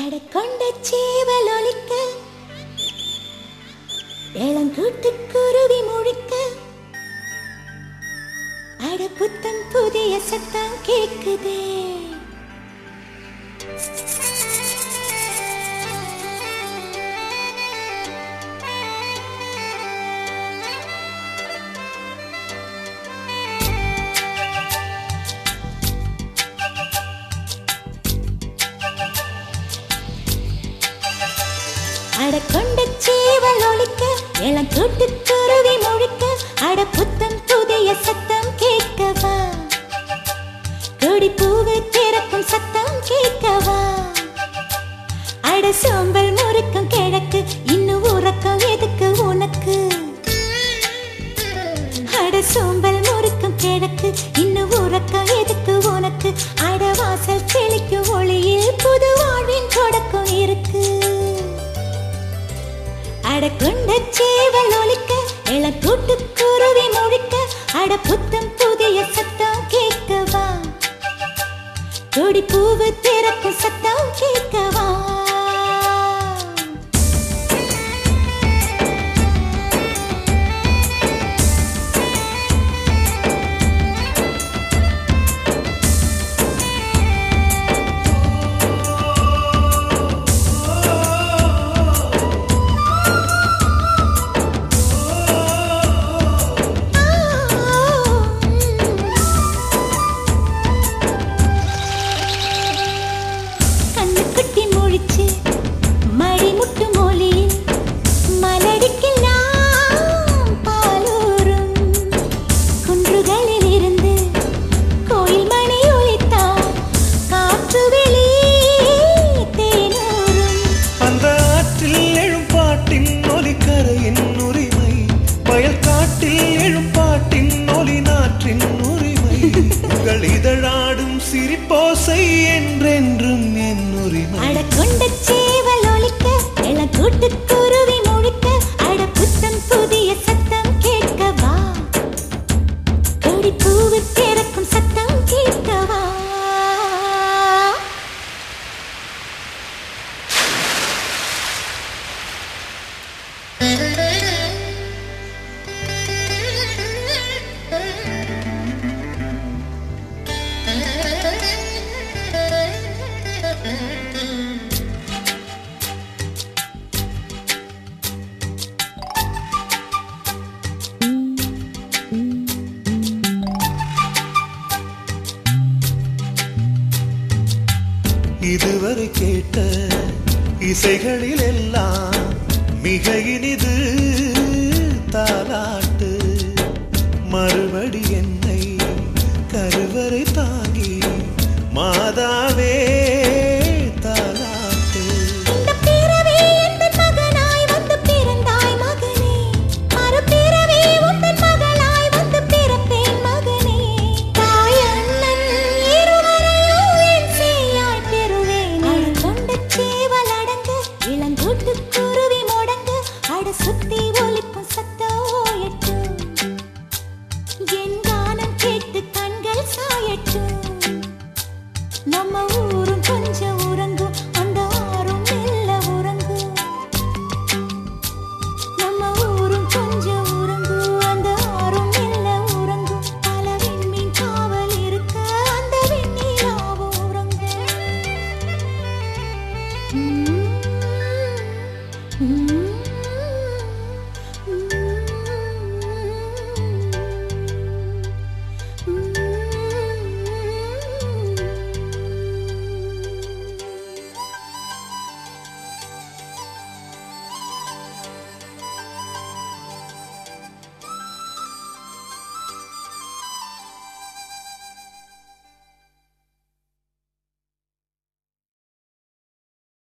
அடக்கொண்ட சேவல் ஒலிக்க இளங்கூட்டு குருவி முழிக்க அட புத்தம் புதிய சத்தம் கேக்குதே. அடக்கொண்ட சேவல் ஒலிக்க இளங்கூட்டு குருவி முழிக்க அட புத்தம் புதிய சத்தம் கேட்கவா, கொடி பூவு திறக்கும் சத்தம் கேட்கவா, அட சோம்பல் முறுக்கும் கிழக்கு இன்னும் உறக்கம் எதுக்கு உனக்கு, அட சோம்பல் முறுக்கும் கிழக்கு இன்னும் உறக்கம் எதுக்கு உனக்கு, அட வாசல் தெளிக்கும் ஒளியில் புது வாழ்வின் தொடக்கம் இருக்கு. அடக்கொண்ட சேவல் ஒலிக்க இளங்கூட்டு குருவி முழிக்க அட புத்தம் புதிய சத்தம் கேட்கவா, கொடி பூவு திறக்கும் சத்தம் கேட்கவா. இதழாடும் சிரிப்போசை என்றென்றும் என் உரிமை. அடக்கொண்ட சேவல் ஒலிக்க இளங்கூட்டு குருவி முழிக்க அட புத்தம் புதிய சத்தம் கேட்கவா, கொடி பூவு திறக்கும் சத்தம் கேட்கவா. இதுவரை கேட்ட இசைகளில் எல்லாம் மிக இனிது தாலாட்டு, மறுபடி என்